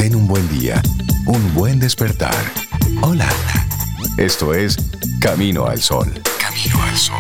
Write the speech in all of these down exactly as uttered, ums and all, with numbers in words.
Ten un buen día, un buen despertar. Hola. Esto es Camino al Sol. Camino al Sol.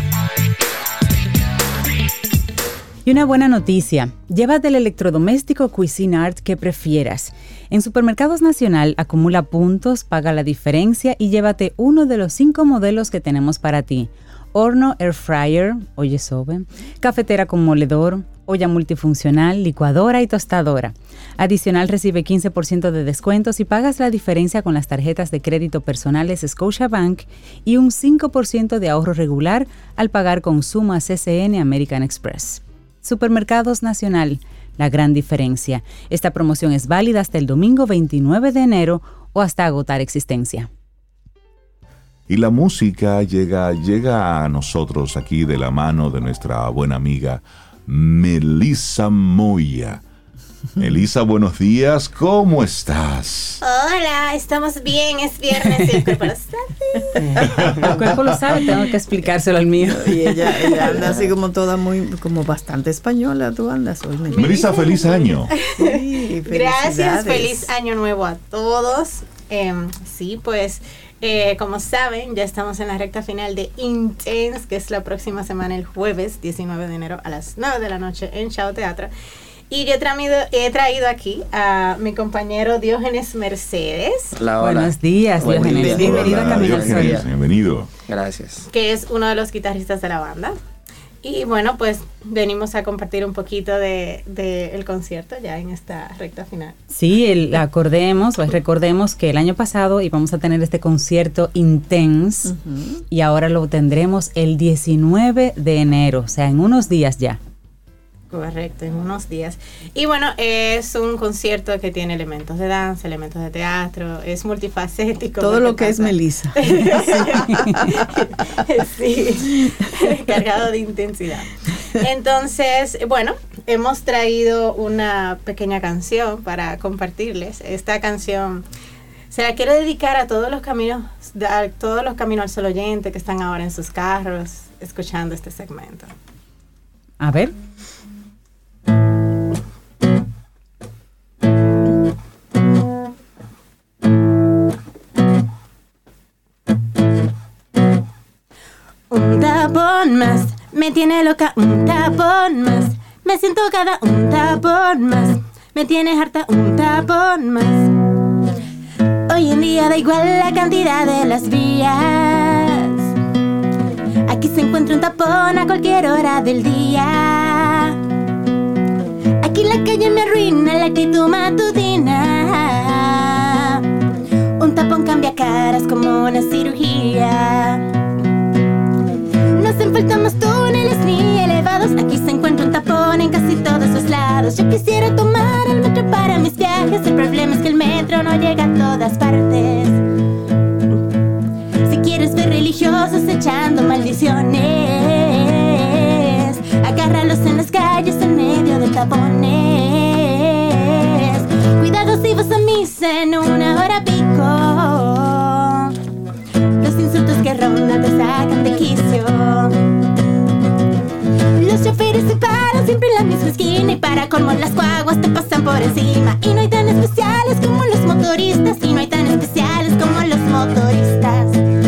Y una buena noticia, llévate el electrodoméstico Cuisinart que prefieras. En Supermercados Nacional acumula puntos, paga la diferencia y llévate uno de los cinco modelos que tenemos para ti. Horno Air Fryer, oye sobe, cafetera con moledor, olla multifuncional, licuadora y tostadora. Adicional recibe quince por ciento de descuentos y pagas la diferencia con las tarjetas de crédito personales Scotiabank y un cinco por ciento de ahorro regular al pagar con Suma C C N American Express. Supermercados Nacional, la gran diferencia. Esta promoción es válida hasta el domingo veintinueve de enero o hasta agotar existencia. Y la música llega, llega a nosotros aquí de la mano de nuestra buena amiga Melissa Moya. Melissa, buenos días, ¿cómo estás? Hola, estamos bien, es viernes y el cuerpo lo sabe. El cuerpo lo sabe, tengo que explicárselo al mío. Y ella, ella anda así como toda muy, como bastante española, tú andas hoy. Melissa, feliz año. Sí, gracias, feliz año nuevo a todos. Eh, sí, pues... Eh, como saben, ya estamos en la recta final de Intense, que es la próxima semana, el jueves diecinueve de enero a las nueve de la noche en Chao Teatro. Y yo he traído, he traído aquí a mi compañero Diógenes Mercedes. Hola, hola. Buenos días, Buenos Diógenes. días. Bienvenido Hola, a Camino al Sol. Diógenes, bienvenido. Gracias. Que es uno de los guitarristas de la banda. Y bueno, pues venimos a compartir un poquito de, de el concierto ya en esta recta final. Sí, el, acordemos, pues recordemos que el año pasado íbamos a tener este concierto Intense uh-huh. y ahora lo tendremos el diecinueve de enero, o sea, en unos días ya. Correcto, en unos días. Y bueno, es un concierto que tiene elementos de danza, elementos de teatro, es multifacético. Todo lo que pasa. Es Melissa. Sí, cargado de intensidad. Entonces, bueno, hemos traído una pequeña canción para compartirles. Esta canción se la quiero dedicar a todos los caminos, a todos los caminos al sol oyente que están ahora en sus carros escuchando este segmento. A ver. Un tapón más, me tiene loca un tapón más. Me siento cada un tapón más. Me tiene harta un tapón más. Hoy en día da igual la cantidad de las vías. Aquí se encuentra un tapón a cualquier hora del día. Aquí la calle me arruina la actitud matutina. Un tapón cambia caras como una cirugía. No hacen falta más túneles ni elevados. Aquí se encuentra un tapón en casi todos los lados. Yo quisiera tomar el metro para mis viajes. El problema es que el metro no llega a todas partes. Si quieres ver religiosos echando maldiciones, agárralos en las calles en medio de tapones. Cuidado si vas a misa en una hora pico. Los insultos que rondan te sacan de quicio. Los choferes se paran siempre en la misma esquina y para colmo las guaguas te pasan por encima. Y no hay tan especiales como los motoristas. Y no hay tan especiales como los motoristas.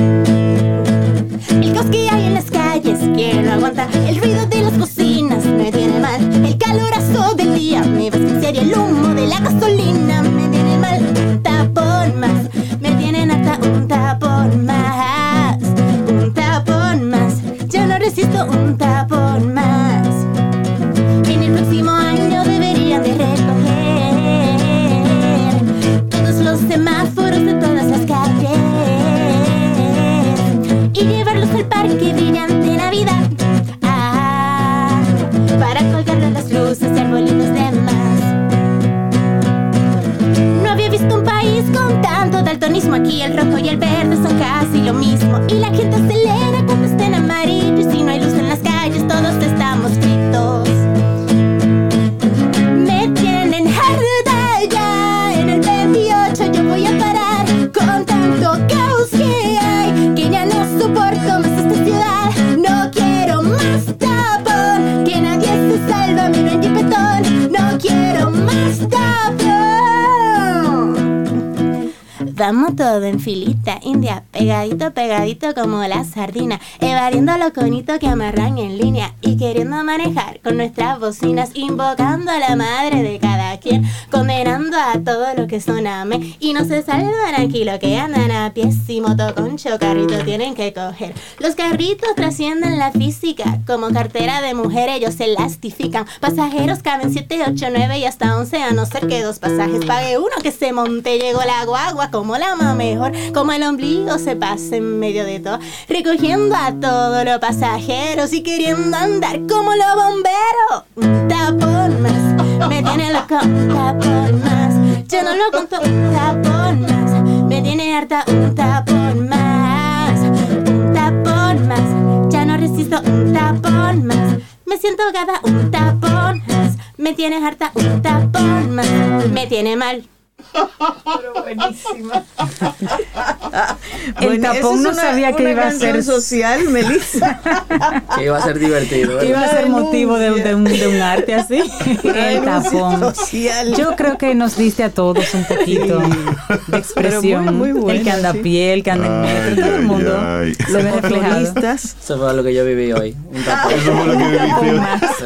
El caos que hay en las calles, ¿quién lo aguanta? El ruido de las bocinas me tiene mal. El calorazo del día me va a asfixiar y el humo de la gasolina me tiene mal. Un tapón más, me tienen hasta un tapón más. Un tapón más, ya no resisto un tapón más. En el próximo año deberían de recoger todos los semáforos de todas las calles y llevarlos al parque brillante Navidad, ah, para colgarle las luces y arbolitos de más. No había visto un país con tanto daltonismo. Aquí el rojo y el verde son casi lo mismo. Y la gente acelera cuando está en amarillo. Y si no hay luz en las calles, todos estamos fritos. Me tienen harta ya. En el veintiocho yo voy a parar con tanto caos que hay, que ya no soporto más esta ciudad. No quiero más tapón, que nadie se salva, miro en jipetón. No quiero más tapón. Vamos todo en filita india, pegadito, pegadito como la sardina, evadiendo los conitos que amarran en línea y queriendo manejar con nuestras bocinas, invocando a la madre de cada quien, condenando a todo lo que son amén. Y no se salvan aquí los que andan a pie, si motoconcho, carrito tienen que coger. Los carritos trascienden la física, como cartera de mujer ellos se lastifican. Pasajeros caben siete, ocho, nueve y hasta once, a no ser que dos pasajes pague uno que se monte. Llegó la guagua como la más mejor, como el ombligo se pasa en medio de todo, recogiendo a todos los pasajeros y queriendo andar como los bomberos. Un tapón más, me tiene loco, un tapón más, yo no lo cuento, un tapón más, me tiene harta, un tapón más, un tapón más, ya no resisto, un tapón más, me siento ahogada, un tapón más, me tiene harta, un tapón más, me tiene mal. Pero buenísima. El Bueno, tapón eso no es una- sabía que una iba a canción ser social, Melissa. Que iba a ser divertido. que iba a ser Una motivo de, de un, de un arte así. El tapón. Social. Yo creo que nos diste a todos un poquito de expresión. Pero muy- muy buena, el que anda sí. a pie, el que anda en metro, Ay, todo el ay, mundo ay. lo ve reflejado. Motoristas. Eso fue lo que yo viví hoy. Un tapón. Eso fue lo que viviste.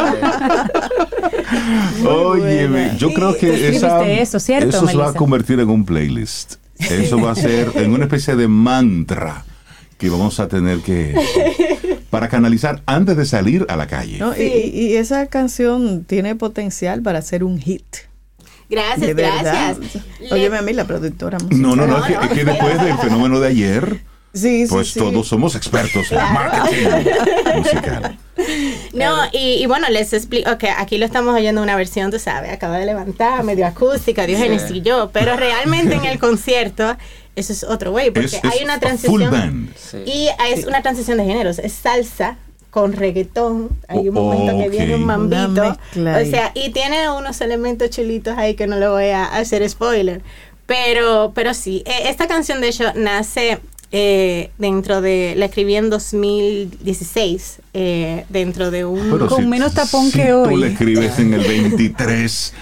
Sí. Óyeme, yo creo que Tú esa, escribiste eso, ¿cierto, eso se va a Melissa? convertir en un playlist. Eso va a ser en una especie de mantra que vamos a tener que para canalizar antes de salir a la calle. ¿No? Y, y esa canción tiene potencial para ser un hit. Gracias, De verdad. gracias. Óyeme a mí, la productora musical. No, no, no, es que, No, no. es que después del fenómeno de ayer, Sí, sí, pues sí. todos somos expertos en marketing musical. No, y, y bueno, les explico que aquí lo estamos oyendo una versión, tú sabes, acaba de levantar, medio acústica, Diógenes Sí. y yo, pero realmente en el concierto, eso es otro güey, porque Es- es hay una full transición. band. Sí. Y es una transición de géneros, es salsa con reggaetón, hay un Oh, momento que ok. viene un mambito, Una mezcla o ahí. sea, y tiene unos elementos chulitos ahí que no le voy a hacer spoiler, pero, pero sí, eh, esta canción de hecho nace eh, dentro de, la escribí en dos mil dieciséis, eh, dentro de un... Pero Con menos tapón si que tú hoy. le escribes en el veintitrés.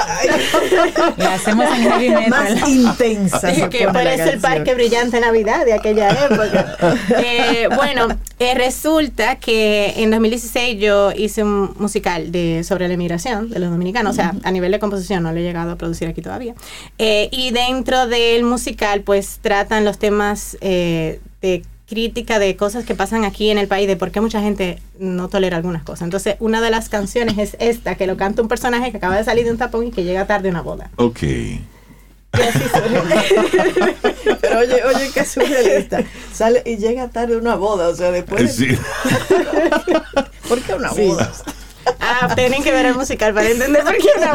Le hacemos en heavy metal. Más intensa. se que pone la parece el canción. Parque Brillante Navidad de aquella época. Eh, bueno, eh, resulta que en dos mil dieciséis yo hice un musical de sobre la inmigración de los dominicanos, o sea, a nivel de composición no lo he llegado a producir aquí todavía. Eh, y dentro del musical, pues tratan los temas eh, de crítica de cosas que pasan aquí en el país, de por qué mucha gente no tolera algunas cosas. Entonces, una de las canciones es esta, que lo canta un personaje que acaba de salir de un tapón y que llega tarde a una boda. Ok. Y así surge. Pero oye, oye, qué surrealista. Sale y llega tarde a una boda, o sea, después. Sí. ¿Por qué una Sí. boda? Ah, tienen que ver el musical para entender por qué una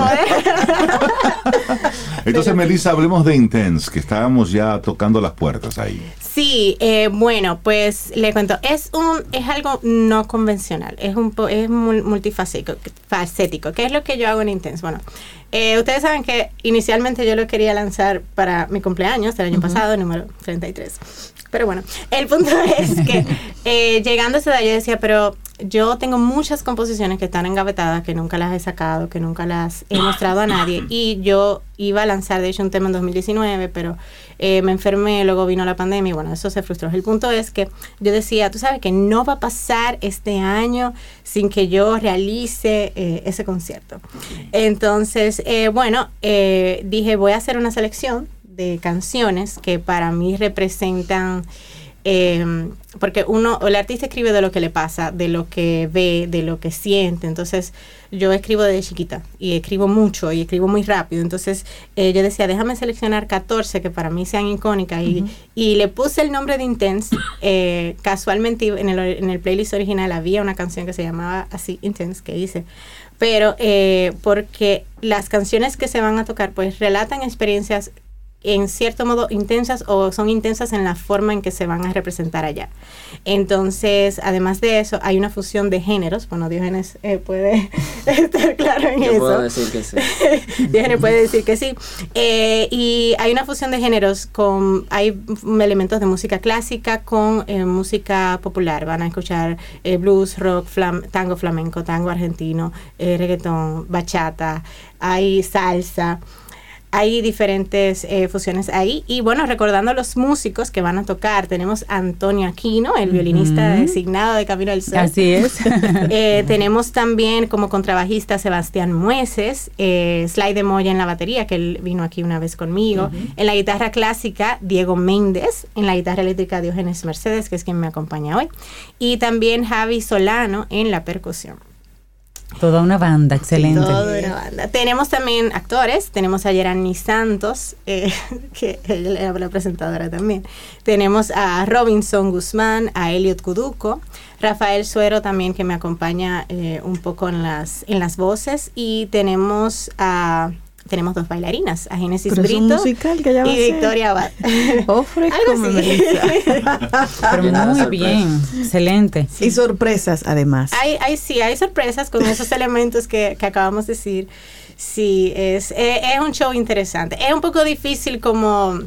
boda. Entonces, Melissa, hablemos de Intense, que estábamos ya tocando las puertas ahí. Sí, eh, bueno, pues le cuento, es un es algo no convencional, es un po- es mul- multifacético, facético. ¿Qué es lo que yo hago en Intense? Bueno, eh, ustedes saben que inicialmente yo lo quería lanzar para mi cumpleaños del año pasado, número treinta y tres. Pero bueno, el punto es que eh, llegando a esa edad yo decía, pero yo tengo muchas composiciones que están engavetadas, que nunca las he sacado, que nunca las he mostrado a nadie. Y yo iba a lanzar, de hecho, un tema en dos mil diecinueve, pero eh, me enfermé, luego vino la pandemia y bueno, eso se frustró. El punto es que yo decía, tú sabes que no va a pasar este año sin que yo realice eh, ese concierto. Entonces, eh, bueno, eh, dije, voy a hacer una selección de canciones que para mí representan, eh, porque uno, el artista escribe de lo que le pasa, de lo que ve, de lo que siente. Entonces yo escribo desde chiquita y escribo mucho y escribo muy rápido. Entonces eh, yo decía, déjame seleccionar catorce que para mí sean icónicas y, uh-huh. y le puse el nombre de Intense. Eh, casualmente en el, en el playlist original había una canción que se llamaba así, Intense, que hice. Pero eh, porque las canciones que se van a tocar pues relatan experiencias en cierto modo intensas o son intensas en la forma en que se van a representar allá. Entonces, además de eso, hay una fusión de géneros. Bueno, Diógenes eh, puede estar claro en Yo eso. puedo decir que sí. Diógenes puede decir que sí. Eh, y hay una fusión de géneros con, hay elementos de música clásica con eh, música popular. Van a escuchar eh, blues, rock, flam, tango flamenco, tango argentino, eh, reggaetón, bachata, hay salsa. hay diferentes eh, fusiones ahí. Y bueno, recordando a los músicos que van a tocar, tenemos a Antonio Aquino, el violinista uh-huh. designado de Camino al Sol. Así es. eh, tenemos también como contrabajista Sebastián Mueces, eh, Sly de Moya en la batería, que él vino aquí una vez conmigo. Uh-huh. En la guitarra clásica, Diego Méndez. En la guitarra eléctrica, Diógenes Mercedes, que es quien me acompaña hoy. Y también Javi Solano en la percusión. Toda una banda, excelente. Sí, toda una banda. Tenemos también actores, tenemos a Yerani Santos, eh, que ella era la presentadora también. Tenemos a Robinson Guzmán, a Elliot Kuduko, Rafael Suero también, que me acompaña eh, un poco en las, en las voces. Y tenemos a... Tenemos dos bailarinas, a Génesis Pero Brito es un musical que ya va y a ser. Victoria Abad. Ofrezco, Pero muy bien, excelente. Sí. Y sorpresas, además. Hay, hay, sí, hay sorpresas con esos elementos que, que acabamos de decir. Sí, es, es, es un show interesante. Es un poco difícil como...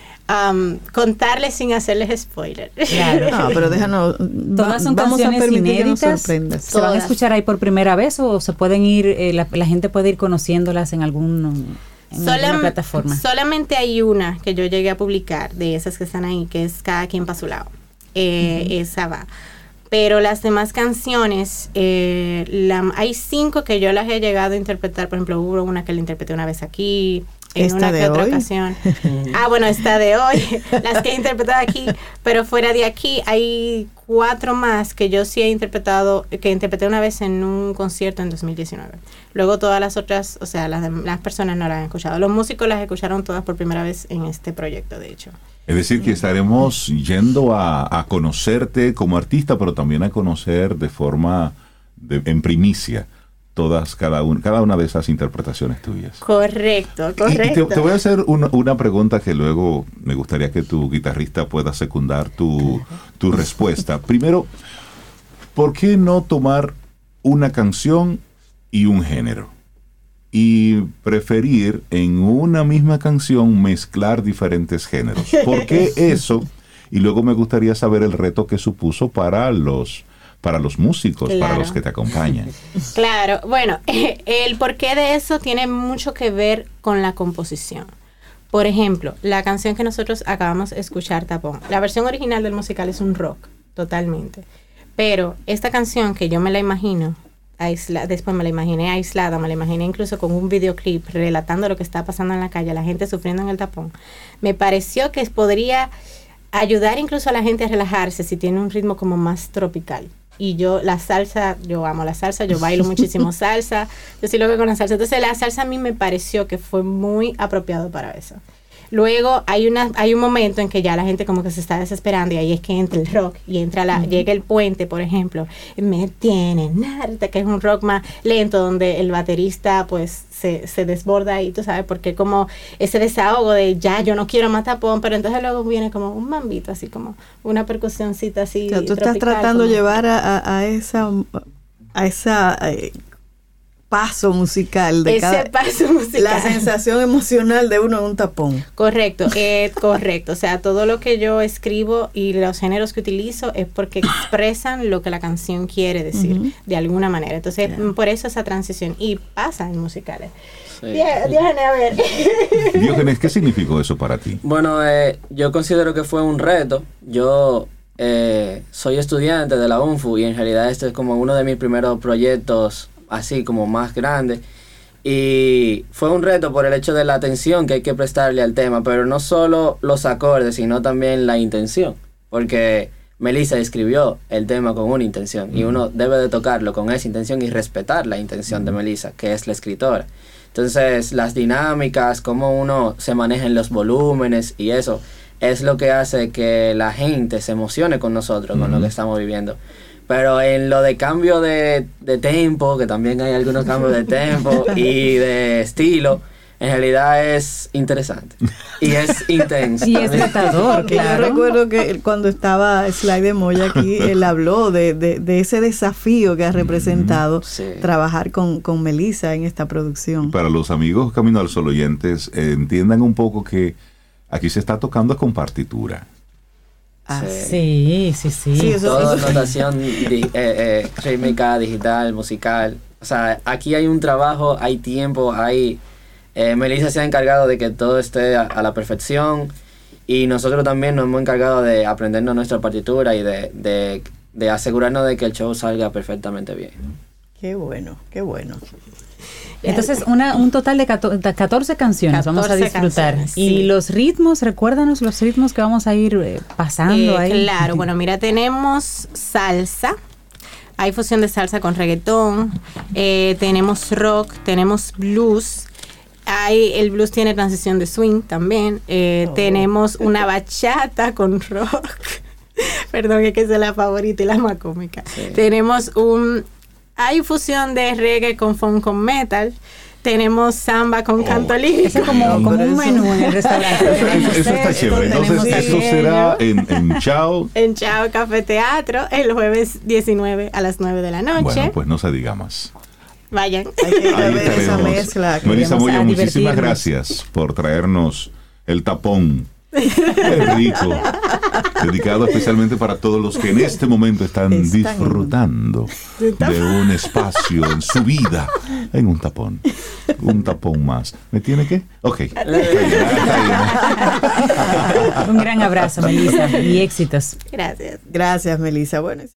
Um, contarles sin hacerles spoiler. Claro. No, pero déjanos. Todas son vamos canciones a permitir inéditas. Que nos sorprendas. ¿Se van a escuchar ahí por primera vez o se pueden ir, eh, la, la gente puede ir conociéndolas en algún en Solam, alguna plataforma? Solamente hay una que yo llegué a publicar de esas que están ahí, que es Cada quien para su lado. Eh, uh-huh. Esa va. Pero las demás canciones, eh, la, hay cinco que yo las he llegado a interpretar. Por ejemplo, hubo una que la interpreté una vez aquí, en una que otra ocasión. Ah, bueno, esta de hoy, las que he interpretado aquí, pero fuera de aquí hay cuatro más que yo sí he interpretado, que interpreté una vez en un concierto en dos mil diecinueve. Luego todas las otras, o sea, las, las personas no las han escuchado. Los músicos las escucharon todas por primera vez en este proyecto, de hecho. Es decir, que estaremos yendo a, a conocerte como artista, pero también a conocer de forma, de, en primicia, todas, cada, un, cada una de esas interpretaciones tuyas. Correcto, correcto. Y, y te, te voy a hacer una, una pregunta que luego me gustaría que tu guitarrista pueda secundar tu, tu respuesta. Primero, ¿por qué no tomar una canción y un género? Y preferir en una misma canción mezclar diferentes géneros. ¿Por qué eso? Y luego me gustaría saber el reto que supuso para los... para los músicos, claro. Para los que te acompañan. Claro, bueno, el porqué de eso tiene mucho que ver con la composición. Por ejemplo, la canción que nosotros acabamos de escuchar, Tapón, la versión original del musical es un rock, totalmente. Pero esta canción que yo me la imagino, aisla, después me la imaginé aislada, me la imaginé incluso con un videoclip relatando lo que está pasando en la calle, la gente sufriendo en el tapón, me pareció que podría ayudar incluso a la gente a relajarse si tiene un ritmo como más tropical. Y yo, la salsa, yo amo la salsa, yo bailo muchísimo salsa, yo sí lo veo con la salsa. Entonces la salsa a mí me pareció que fue muy apropiado para eso. Luego hay una hay un momento en que ya la gente como que se está desesperando y ahí es que entra el rock y entra la, uh-huh. llega el puente, por ejemplo, me tienen harta, que es un rock más lento donde el baterista pues se, se desborda y tú sabes, porque como ese desahogo de ya yo no quiero más tapón, pero entonces luego viene como un mambito, así como una percusioncita así. O sea, tú tropical, estás tratando como... de llevar a, a, a esa a esa eh, paso musical de ese cada paso musical, la sensación emocional de uno en un tapón. Correcto, eh, correcto. O sea, todo lo que yo escribo y los géneros que utilizo es porque expresan lo que la canción quiere decir, uh-huh. de alguna manera. Entonces, yeah. por eso esa transición. Y pasa en musicales. Sí. Diógenes, a ver. Diógenes, ¿qué significó eso para ti? Bueno, eh, yo considero que fue un reto. Yo eh, soy estudiante de la U N F U y en realidad este es como uno de mis primeros proyectos así como más grande, y fue un reto por el hecho de la atención que hay que prestarle al tema, pero no solo los acordes, sino también la intención, porque Melissa escribió el tema con una intención, y uno debe de tocarlo con esa intención y respetar la intención de Melissa, que es la escritora. Entonces, las dinámicas, cómo uno se maneja en los volúmenes, y eso es lo que hace que la gente se emocione con nosotros, con lo que estamos viviendo. Pero en lo de cambio de, de tempo, que también hay algunos cambios de tempo y de estilo, en realidad es interesante. Y es intenso. Y es retador, claro. Yo recuerdo que cuando estaba Sly de Moya aquí, él habló de, de, de ese desafío que ha representado sí. trabajar con, con Melissa en esta producción. Para los amigos Camino al Sol oyentes, eh, entiendan un poco que aquí se está tocando con partitura. Ah, sí, sí, sí. sí eso, Todo eso. Notación di, eh, eh, rítmica, digital, musical. O sea, aquí hay un trabajo, hay tiempo, hay Eh, Melissa se ha encargado de que todo esté a, a la perfección y nosotros también nos hemos encargado de aprendernos nuestra partitura y de, de, de asegurarnos de que el show salga perfectamente bien. Qué bueno, qué bueno. Entonces, una, un total de catorce canciones vamos a disfrutar. Canciones, sí. Y los ritmos, recuérdanos los ritmos que vamos a ir eh, pasando Eh, ahí. Claro, bueno, mira, tenemos salsa. Hay fusión de salsa con reggaetón. Eh, tenemos rock, tenemos blues. Hay, el blues tiene transición de swing también. Eh, Oh. Tenemos una bachata con rock. Perdón, es que esa es la favorita y la más cómica. Sí. Tenemos un... Hay fusión de reggae con funk con metal. Tenemos samba con Oh, canto lírico. Ese es como, como un menú en el restaurante. Eso, eso- eso está chévere. Entonces, tenemos esto aquello. será en, en Chao. En Chao Café Teatro el jueves diecinueve a las nueve de la noche. Bueno, pues no se diga más. Vayan. Hay que ir a Ahí ver esa estaremos. mezcla. que Melissa vamos Moya, a muchísimas divertirnos. gracias por traernos el tapón. Qué rico. Dedicado especialmente para todos los que en este momento están Están- disfrutando de un espacio en su vida en un tapón. Un tapón más. ¿Me tiene qué? Ok. Está bien, está bien. Un gran abrazo, Melissa, y éxitos. Gracias. Gracias, Melissa. Bueno.